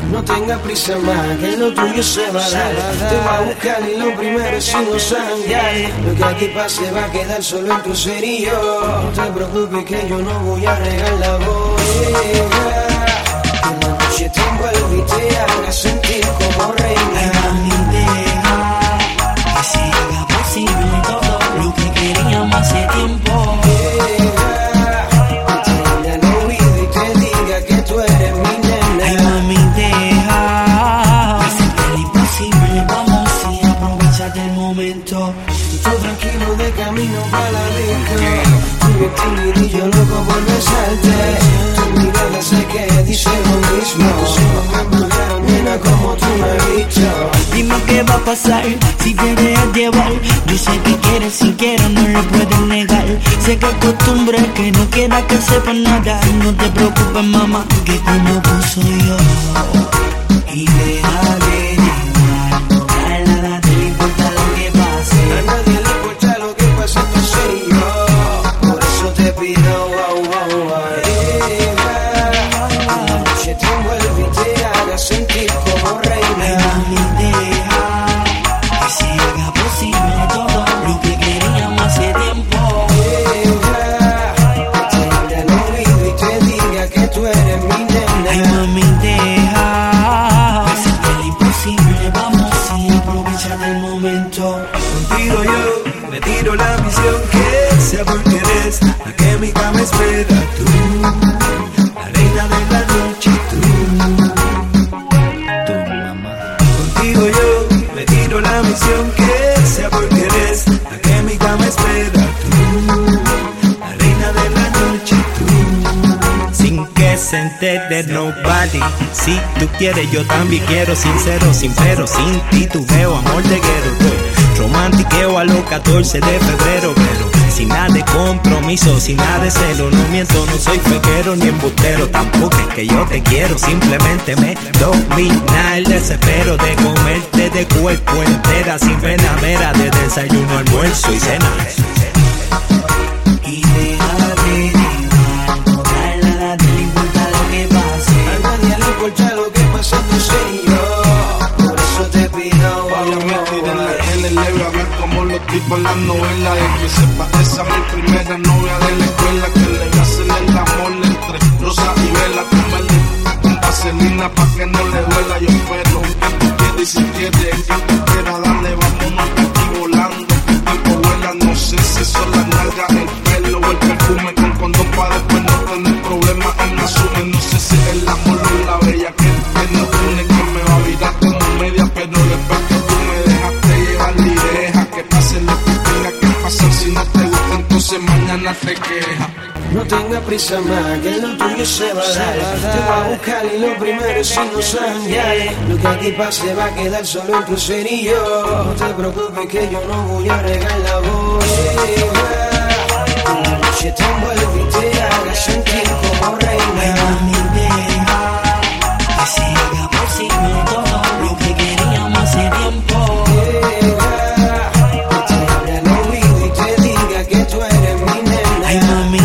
No tengas prisa más, que lo tuyo se va a dar. Te voy a buscar y lo primero es irnos a janguear. Lo que aquí pase va a quedar solo entre usted y yo. No te preocupes que yo no voy a regar la boya. Que la noche te envuelve y te haga sentir como reina. Ay, mami, deja que se haga posible todo lo que queríamos hace tiempo. Tú tranquilo de camino para la disco. Tú bien tímido, loco por besarte. Tu mirada sé que dice lo mismo. Si no me embrujaron, nena, como tú me has dicho. Dime qué va a pasar si te dejas llevar. Yo sé que quieres, si quieres no lo puedes negar. Sé que es costumbre que no quiera que sepa nada. No te preocupes, mamá, que como tú soy yo. Y déjale llevar, a nada te le importa lo que pase. A nadie le importa lo que pase entre usted y yo. Por eso te pido, wow, wow, wow. La noche te envuelve y te haga sentir como reina. Ay, mami, deja que se haga posible todo lo que queríamos hace tiempo. Que te hable al oído y te diga que tú eres mi nena. Ay, mami, deja que sea lo imposible, vamos a aprovechar el momento. Contigo yo me tiro la misión que sea porque eres la que en mi cama espera. Tú, la reina de la noche, tú mamá. Contigo yo me tiro la misión que sea porque eres la que en mi cama espera. Tú, la reina de la noche, tú. Sin que se entere nobody. Si tú quieres yo también quiero. Sincero, sin pero, sin ti tú veo amor de guerrero. Romantiqueo a los 14 de febrero, pero sin nada de compromiso, sin nada de celo. No miento, no soy fequero ni embustero. Tampoco es que yo te quiero, simplemente me domina el desespero de comerte de cuerpo entera, sin pena mera, de desayuno, almuerzo y cena. Y déjate llevar, a nada te le importa lo que pase. A nadie le importa lo que pase entre usted y yo. Por eso te pido, a ver como los tipos en las novelas. Y que sepa esa mi primera novia de la escuela, que le hacen el amor entre rosa y vela. Comerle con vaselina pa' que no le duela. Yo espero que tú quieres y si quieres que tú quieras, dale, vámonos aquí volando. El tiempo vuela, no sé si son las nalgas, el pelo o el perfume. Con condón pa' después no tener problemas en asumen. No sé si el amor o la bella que nos une, que me va a virar como media, pero después que tú me dejaste llevar y deja que pase lo que tenga que pasar. Si no te gusta, entonces mañana te quejas. no tengas prisa más, que lo tuyo se va a dar. Te voy a buscar y lo primero es irnos a janguear. Lo que aquí pase va a quedar solo entre usted y yo. No te preocupes que yo no voy a regar la boya. La noche te envuelve y te haga sentir como reina. Ay, mami, deja que se haga posible todo lo que queríamos hace tiempo. Que te hable al oído y te diga que tú eres mi nena. Ay, mami,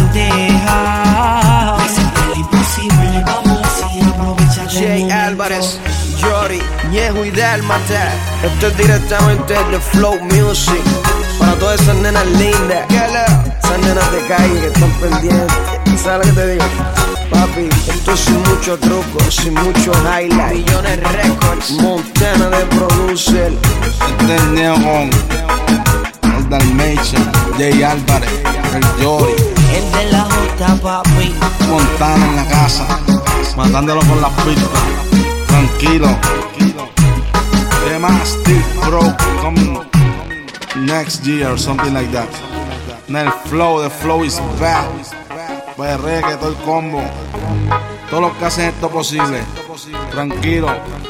deja que sea lo imposible, vamos a aprovechar el Jay momento. Álvarez, Jory, Ñejo y Dálmata. Esto es directamente de Flow Music. Para todas esas nenas lindas, esas nenas de calle que están pendientes. ¿Sabes lo que te digo? Papi, esto es sin mucho truco, sin mucho highlight. Millones Records, Montana de producer. Este es Neon, el Dalmatian, Jay Álvarez, el Jory, El de la J, papi. Montana en la casa, matándolo con las pistas. Tranquilo. ¿Qué más? Steve Bro, coming next year or something like that. El flow, the flow is back. Pues reggae, todo el combo. Todos los que hacen esto posible. Tranquilo.